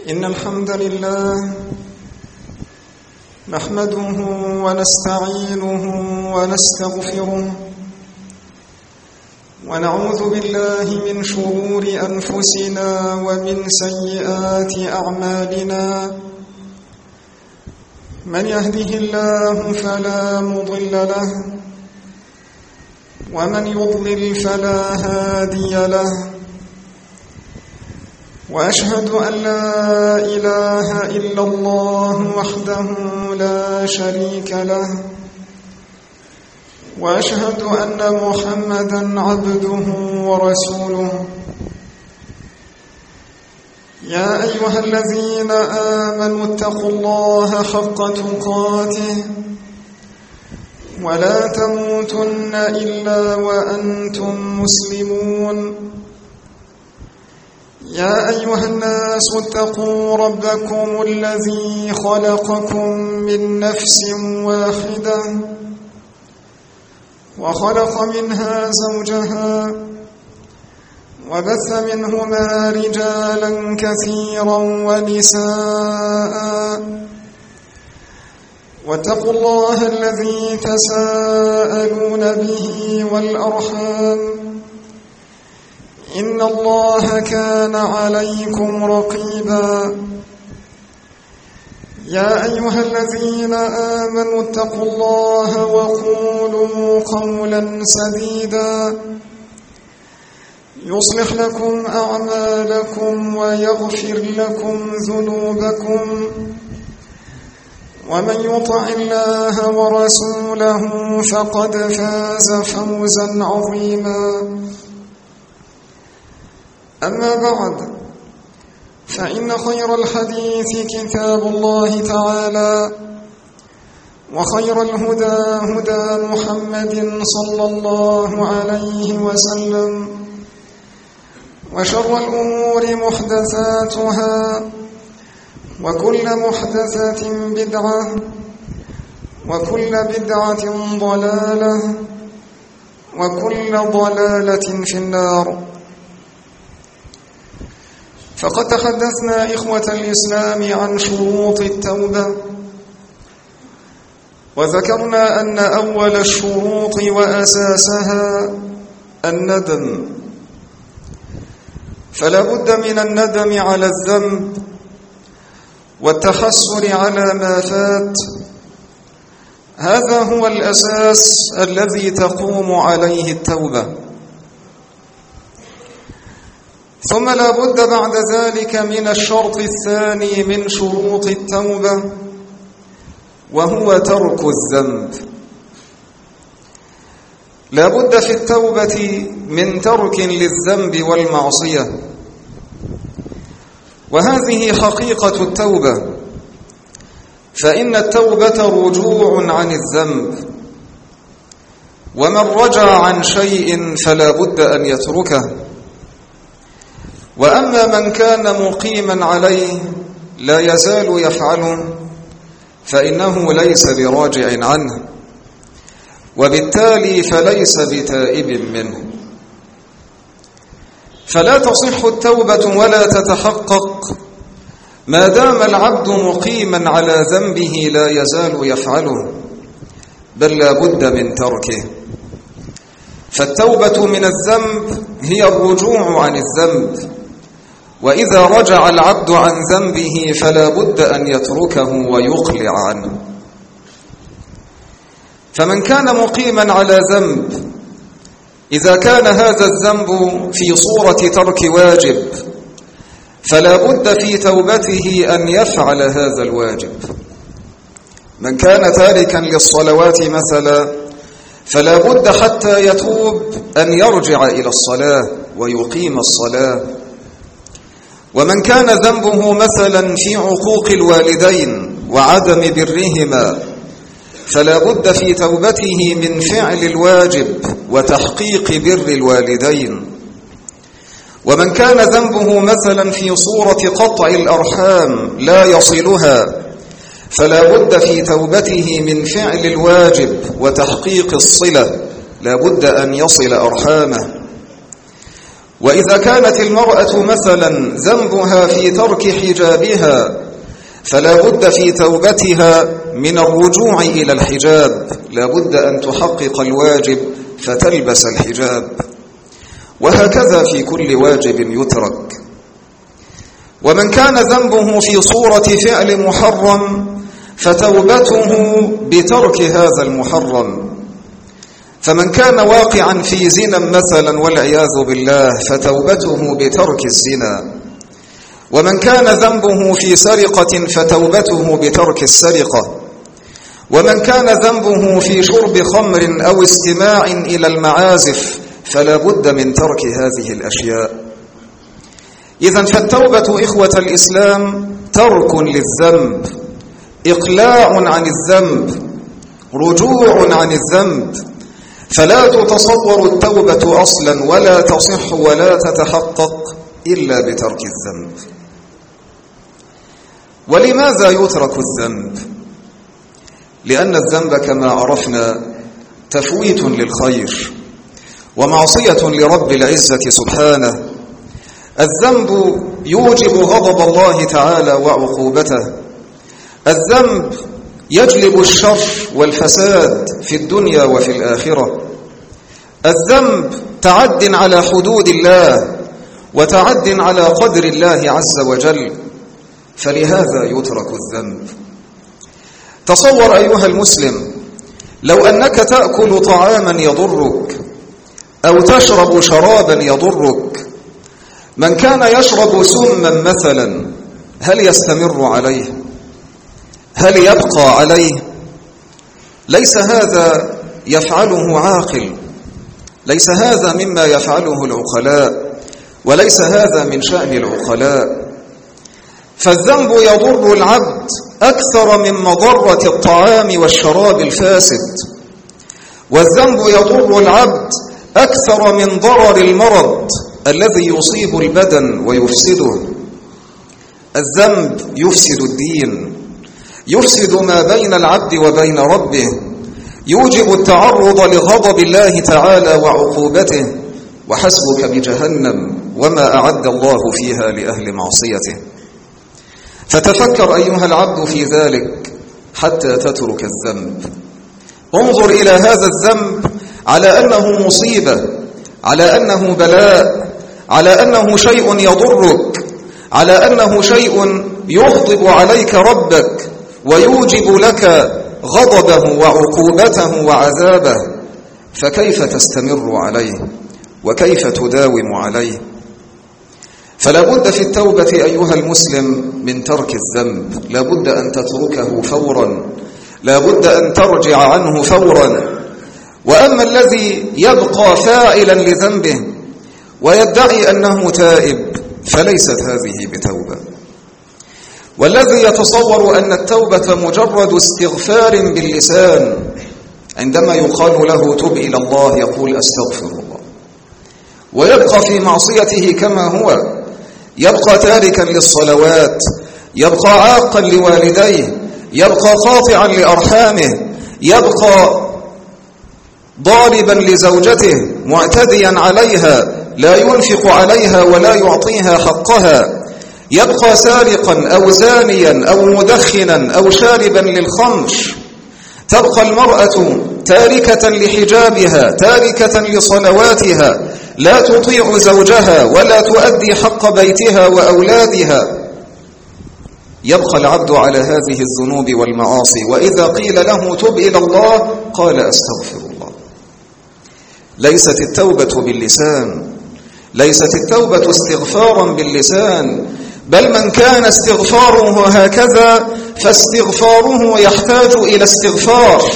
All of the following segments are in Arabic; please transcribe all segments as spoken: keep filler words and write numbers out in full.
إن الحمد لله نحمده ونستعينه ونستغفره ونعوذ بالله من شرور أنفسنا ومن سيئات أعمالنا. من يهده الله فلا مضل له ومن يضلل فلا هادي له، وأشهد أن لا إله إلا الله وحده لا شريك له، وأشهد أن محمدًا عبده ورسوله. يا أيها الذين آمنوا اتقوا الله حق تقاته ولا تموتن إلا وأنتم مسلمون. يا أيها الناس اتقوا ربكم الذي خلقكم من نفس واحدة وخلق منها زوجها وبث منهما رجالا كثيرا ونساء، واتقوا الله الذي تساءلون به والأرحام إن الله كان عليكم رقيبا. يا أيها الذين آمنوا اتقوا الله وقولوا قولا سديدا يصلح لكم أعمالكم ويغفر لكم ذنوبكم، ومن يطع الله ورسوله فقد فاز فوزا عظيما. أما بعد، فإن خير الحديث كتاب الله تعالى، وخير الهدى هدى محمد صلى الله عليه وسلم، وشر الأمور محدثاتها، وكل محدثة بدعة، وكل بدعة ضلالة، وكل ضلالة في النار. فقد تحدثنا إخوة الإسلام عن شروط التوبة، وذكرنا أن أول الشروط وأساسها الندم، فلا بد من الندم على الذنب والتحسر على ما فات. هذا هو الأساس الذي تقوم عليه التوبة. ثم لا بد بعد ذلك من الشرط الثاني من شروط التوبة، وهو ترك الذنب. لا بد في التوبة من ترك للذنب والمعصية، وهذه حقيقة التوبة، فإن التوبة رجوع عن الذنب، ومن رجع عن شيء فلا بد أن يتركه. وأما من كان مقيما عليه لا يزال يفعله فإنه ليس براجع عنه، وبالتالي فليس بتائب منه. فلا تصح التوبة ولا تتحقق ما دام العبد مقيما على ذنبه لا يزال يفعله، بل لا بد من تركه. فالتوبة من الذنب هي الرجوع عن الذنب، وإذا رجع العبد عن ذنبه فلا بد أن يتركه ويقلع عنه. فمن كان مقيما على ذنب، إذا كان هذا الذنب في صورة ترك واجب، فلا بد في توبته أن يفعل هذا الواجب. من كان تاركا للصلوات مثلا، فلا بد حتى يتوب أن يرجع إلى الصلاة ويقيم الصلاة. ومن كان ذنبه مثلا في عقوق الوالدين وعدم برهما، فلا بد في توبته من فعل الواجب وتحقيق بر الوالدين. ومن كان ذنبه مثلا في صورة قطع الأرحام لا يصلها، فلا بد في توبته من فعل الواجب وتحقيق الصلة، لا بد أن يصل أرحامه. وإذا كانت المرأة مثلا ذنبها في ترك حجابها فلا بد في توبتها من الرجوع إلى الحجاب، لا بد أن تحقق الواجب فتلبس الحجاب، وهكذا في كل واجب يترك. ومن كان ذنبه في صورة فعل محرم فتوبته بترك هذا المحرم، فمن كان واقعا في زنا مثلا والعياذ بالله فتوبته بترك الزنا، ومن كان ذنبه في سرقة فتوبته بترك السرقة، ومن كان ذنبه في شرب خمر أو استماع إلى المعازف فلا بد من ترك هذه الأشياء. إذن فالتوبة إخوة الإسلام ترك للذنب، إقلاع عن الذنب، رجوع عن الذنب، فلا تتصور التوبة أصلا ولا تصح ولا تتحقق إلا بترك الذنب. ولماذا يترك الذنب؟ لأن الذنب كما عرفنا تفويت للخير ومعصية لرب العزة سبحانه. الذنب يوجب غضب الله تعالى وعقوبته، الذنب يجلب الشر والفساد في الدنيا وفي الآخرة، الذنب تعد على حدود الله وتعد على قدر الله عز وجل، فلهذا يترك الذنب. تصور أيها المسلم لو أنك تأكل طعاما يضرك أو تشرب شرابا يضرك، من كان يشرب سما مثلا هل يستمر عليه؟ هل يبقى عليه؟ ليس هذا يفعله عاقل، ليس هذا مما يفعله العقلاء، وليس هذا من شأن العقلاء. فالذنب يضر العبد أكثر من مضرة الطعام والشراب الفاسد، والذنب يضر العبد أكثر من ضرر المرض الذي يصيب البدن ويفسده. الذنب يفسد الدين، يفسد ما بين العبد وبين ربه، يوجب التعرض لغضب الله تعالى وعقوبته، وحسبك بجهنم وما أعد الله فيها لأهل معصيته. فتفكر أيها العبد في ذلك حتى تترك الذنب. انظر إلى هذا الذنب على أنه مصيبة، على أنه بلاء، على أنه شيء يضرك، على أنه شيء يغضب عليك ربك ويوجب لك غضبه وعقوبته وعذابه، فكيف تستمر عليه وكيف تداوم عليه؟ فلا بد في التوبة أيها المسلم من ترك الذنب، لا بد أن تتركه فورا، لا بد أن ترجع عنه فورا. وأما الذي يبقى فاعلا لذنبه ويدعي أنه تائب فليست هذه بتوبة. والذي يتصور أن التوبة مجرد استغفار باللسان، عندما يقال له تب إلى الله يقول أستغفر الله، ويبقى في معصيته كما هو، يبقى تاركا للصلوات، يبقى عاقا لوالديه، يبقى قاطعا لأرحامه، يبقى ضاربا لزوجته، معتديا عليها، لا ينفق عليها ولا يعطيها حقها، يبقى سارقا أو زانيا أو مدخنا أو شاربا للخمر، تبقى المرأة تاركة لحجابها، تاركة لصلواتها، لا تطيع زوجها ولا تؤدي حق بيتها وأولادها. يبقى العبد على هذه الذنوب والمعاصي، وإذا قيل له تب إلى الله قال أستغفر الله. ليست التوبة باللسان، ليست التوبة استغفارا باللسان، بل من كان استغفاره هكذا فاستغفاره يحتاج إلى استغفار.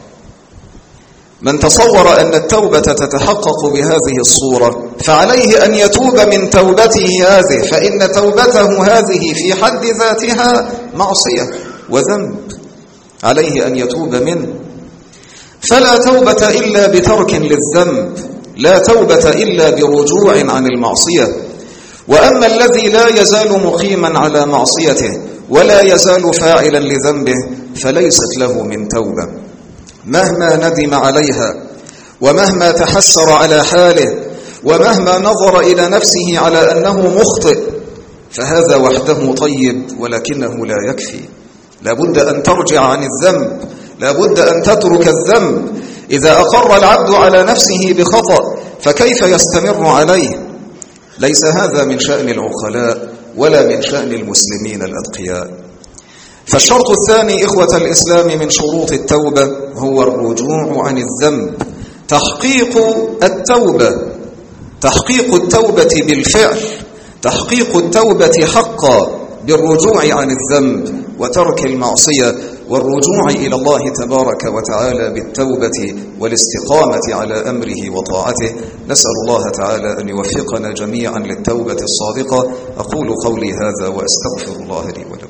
من تصور أن التوبة تتحقق بهذه الصورة فعليه أن يتوب من توبته هذه، فإن توبته هذه في حد ذاتها معصية وذنب، عليه أن يتوب منه. فلا توبة إلا بترك للذنب، لا توبة إلا برجوع عن المعصية. وأما الذي لا يزال مقيما على معصيته ولا يزال فاعلا لذنبه فليست له من توبة، مهما ندم عليها ومهما تحسر على حاله ومهما نظر إلى نفسه على أنه مخطئ فهذا وحده طيب، ولكنه لا يكفي. لابد أن ترجع عن الذنب، لابد أن تترك الذنب. إذا أقر العبد على نفسه بخطأ فكيف يستمر عليه؟ ليس هذا من شأن العقلاء ولا من شأن المسلمين الأتقياء. فالشرط الثاني إخوة الإسلام من شروط التوبة هو الرجوع عن الذنب، تحقيق التوبة، تحقيق التوبة بالفعل، تحقيق التوبة حقا بالرجوع عن الذنب وترك المعصية، والرجوع إلى الله تبارك وتعالى بالتوبة والاستقامة على أمره وطاعته. نسأل الله تعالى أن يوفقنا جميعا للتوبة الصادقة. أقول قولي هذا وأستغفر الله لي ولكم.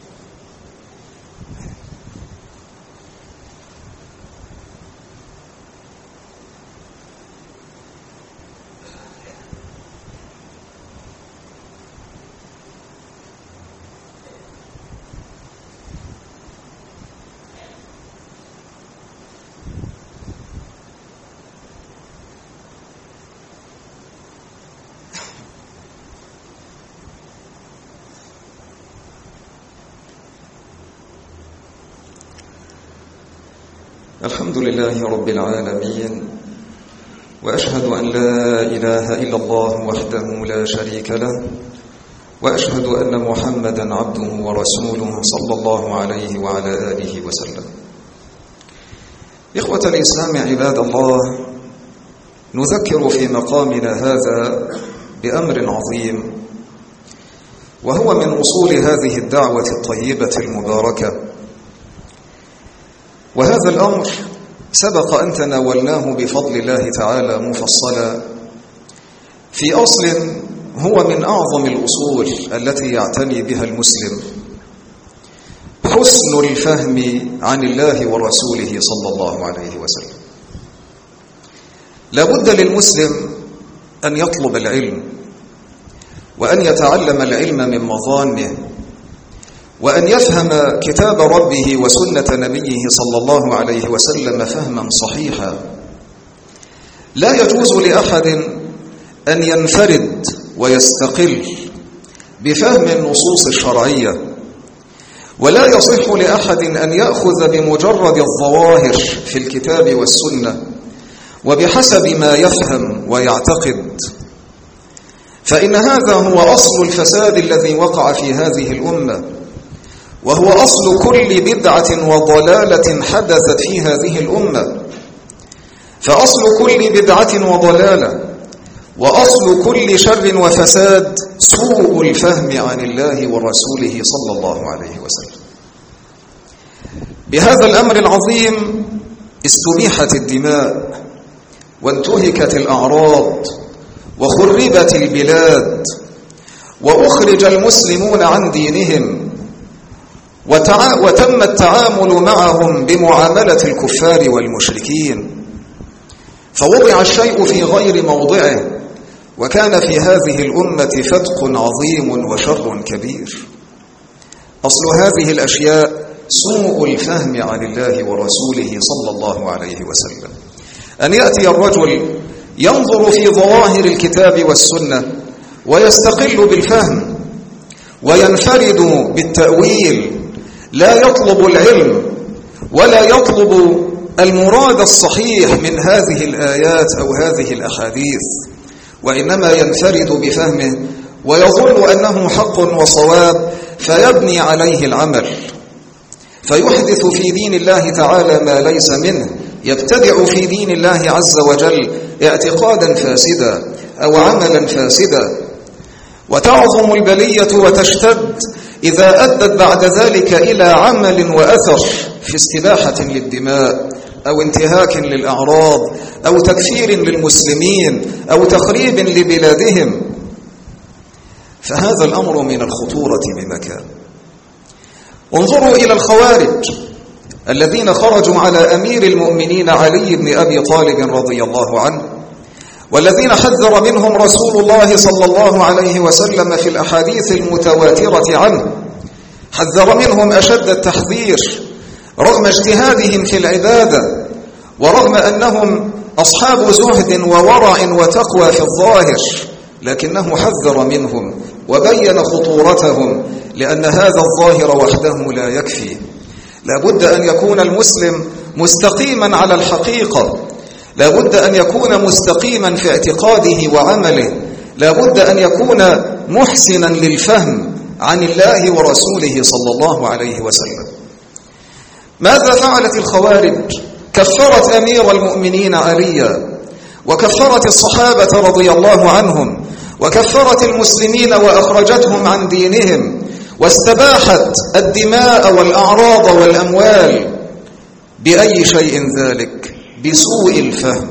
الحمد لله رب العالمين، وأشهد أن لا إله إلا الله وحده لا شريك له، وأشهد أن محمدا عبده ورسوله صلى الله عليه وعلى آله وسلم. إخوة الإسلام عباد الله، نذكر في مقامنا هذا بأمر عظيم، وهو من أصول هذه الدعوة الطيبة المباركة. وهذا الأمر سبق أن تناولناه بفضل الله تعالى مفصلا في أصل هو من أعظم الأصول التي يعتني بها المسلم: حسن الفهم عن الله ورسوله صلى الله عليه وسلم. لا بد للمسلم أن يطلب العلم، وأن يتعلم العلم من مظانه، وأن يفهم كتاب ربه وسنة نبيه صلى الله عليه وسلم فهما صحيحا. لا يجوز لأحد أن ينفرد ويستقل بفهم النصوص الشرعية، ولا يصح لأحد أن يأخذ بمجرد الظواهر في الكتاب والسنة وبحسب ما يفهم ويعتقد، فإن هذا هو أصل الفساد الذي وقع في هذه الأمة، وهو أصل كل بدعة وضلالة حدثت في هذه الأمة. فأصل كل بدعة وضلالة وأصل كل شر وفساد سوء الفهم عن الله ورسوله صلى الله عليه وسلم. بهذا الأمر العظيم استبيحت الدماء، وانتهكت الأعراض، وخربت البلاد، وأخرج المسلمون عن دينهم، وتم التعامل معهم بمعاملة الكفار والمشركين، فوضع الشيء في غير موضعه، وكان في هذه الأمة فتق عظيم وشر كبير. أصل هذه الأشياء سوء الفهم عن الله ورسوله صلى الله عليه وسلم. أن يأتي الرجل ينظر في ظواهر الكتاب والسنة ويستقل بالفهم وينفرد بالتأويل، لا يطلب العلم ولا يطلب المراد الصحيح من هذه الآيات أو هذه الأحاديث، وإنما ينفرد بفهمه ويظن أنه حق وصواب، فيبني عليه العمل، فيحدث في دين الله تعالى ما ليس منه، يبتدع في دين الله عز وجل اعتقادا فاسدا أو عملا فاسدا، وتعظم البلية وتشتد إذا أدت بعد ذلك إلى عمل وأثر في استباحة للدماء أو انتهاك للأعراض أو تكفير للمسلمين أو تخريب لبلادهم. فهذا الأمر من الخطورة بمكان. انظروا إلى الخوارج الذين خرجوا على أمير المؤمنين علي بن أبي طالب رضي الله عنه، والذين حذر منهم رسول الله صلى الله عليه وسلم في الأحاديث المتواترة عنه، حذر منهم أشد التحذير رغم اجتهادهم في العبادة، ورغم أنهم أصحاب زهد وورع وتقوى في الظاهر، لكنه حذر منهم وبين خطورتهم، لأن هذا الظاهر وحده لا يكفي. لا بد أن يكون المسلم مستقيما على الحقيقة، لا بد أن يكون مستقيما في اعتقاده وعمله، لا بد أن يكون محسنا للفهم عن الله ورسوله صلى الله عليه وسلم. ماذا فعلت الخوارج؟ كفرت أمير المؤمنين عليا، وكفرت الصحابة رضي الله عنهم، وكفرت المسلمين وأخرجتهم عن دينهم، واستباحت الدماء والأعراض والأموال. بأي شيء ذلك؟ بسوء الفهم.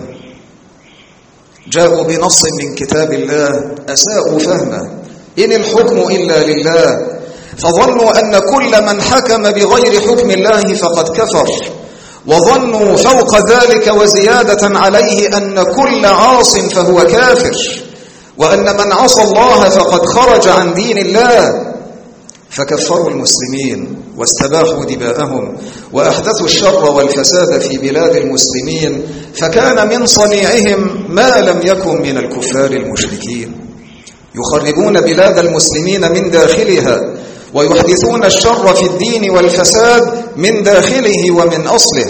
جاءوا بنص من كتاب الله أساءوا فهمه، إن الحكم إلا لله، فظنوا أن كل من حكم بغير حكم الله فقد كفر، وظنوا فوق ذلك وزيادة عليه أن كل عاص فهو كافر، وأن من عصى الله فقد خرج عن دين الله، فكفروا المسلمين واستباحوا دماءهم وأحدثوا الشر والفساد في بلاد المسلمين، فكان من صنيعهم ما لم يكن من الكفار المشركين. يخربون بلاد المسلمين من داخلها، ويحدثون الشر في الدين والفساد من داخله ومن أصله.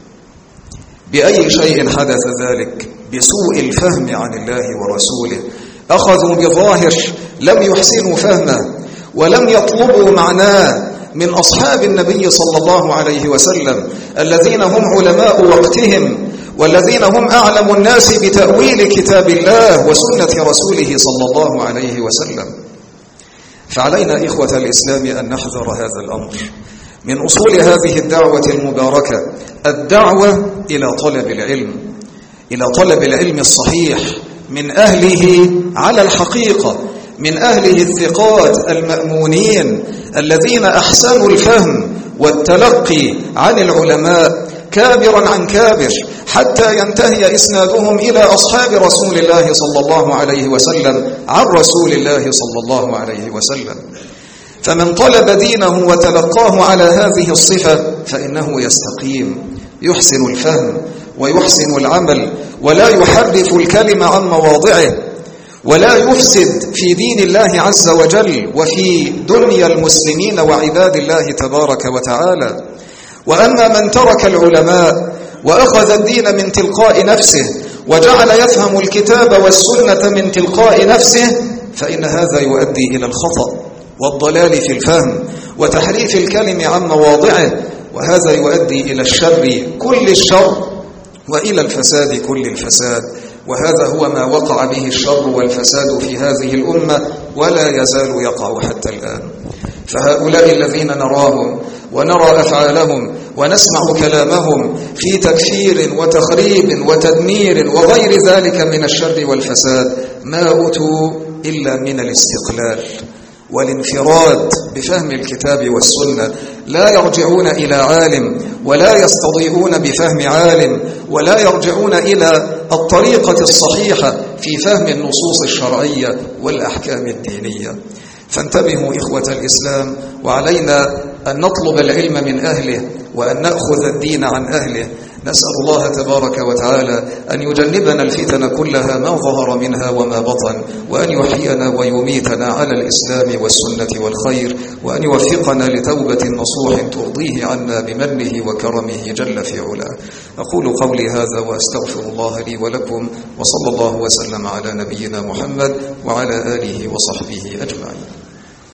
بأي شيء حدث ذلك؟ بسوء الفهم عن الله ورسوله. أخذوا بظاهر لم يحسنوا فهمه، ولم يطلبوا معناه من أصحاب النبي صلى الله عليه وسلم الذين هم علماء وقتهم، والذين هم أعلم الناس بتأويل كتاب الله وسنة رسوله صلى الله عليه وسلم. فعلينا إخوة الإسلام أن نحذر هذا الأمر. من أصول هذه الدعوة المباركة الدعوة إلى طلب العلم، إلى طلب العلم الصحيح من أهله على الحقيقة، من أهله الثقات المأمونين الذين أحسنوا الفهم والتلقي عن العلماء كابرا عن كابر، حتى ينتهي إسنادهم إلى أصحاب رسول الله صلى الله عليه وسلم عن رسول الله صلى الله عليه وسلم. فمن طلب دينه وتلقاه على هذه الصفة فإنه يستقيم، يحسن الفهم ويحسن العمل، ولا يحرف الكلمة عن مواضعه، ولا يفسد في دين الله عز وجل وفي دنيا المسلمين وعباد الله تبارك وتعالى. وأما من ترك العلماء وأخذ الدين من تلقاء نفسه وجعل يفهم الكتاب والسنة من تلقاء نفسه، فإن هذا يؤدي إلى الخطأ والضلال في الفهم وتحريف الكلم عن مواضعه، وهذا يؤدي إلى الشر كل الشر وإلى الفساد كل الفساد. وهذا هو ما وقع به الشر والفساد في هذه الأمة، ولا يزال يقع حتى الآن. فهؤلاء الذين نراهم ونرى أفعالهم ونسمع كلامهم في تكفير وتخريب وتدمير وغير ذلك من الشر والفساد ما أتوا إلا من الاستقلال والانفراد بفهم الكتاب والسنة. لا يرجعون إلى عالم، ولا يستضيئون بفهم عالم، ولا يرجعون إلى الطريقة الصحيحة في فهم النصوص الشرعية والأحكام الدينية. فانتبهوا إخوة الإسلام، وعلينا أن نطلب العلم من أهله وأن نأخذ الدين عن أهله. نسأل الله تبارك وتعالى أن يجنبنا الفتن كلها ما ظهر منها وما بطن، وأن يحيينا ويميتنا على الإسلام والسنة والخير، وأن يوفقنا لتوبة نصوح ترضيه عنا بمنه وكرمه جل في علاه. أقول قولي هذا وأستغفر الله لي ولكم، وصلى الله وسلم على نبينا محمد وعلى آله وصحبه أجمعين.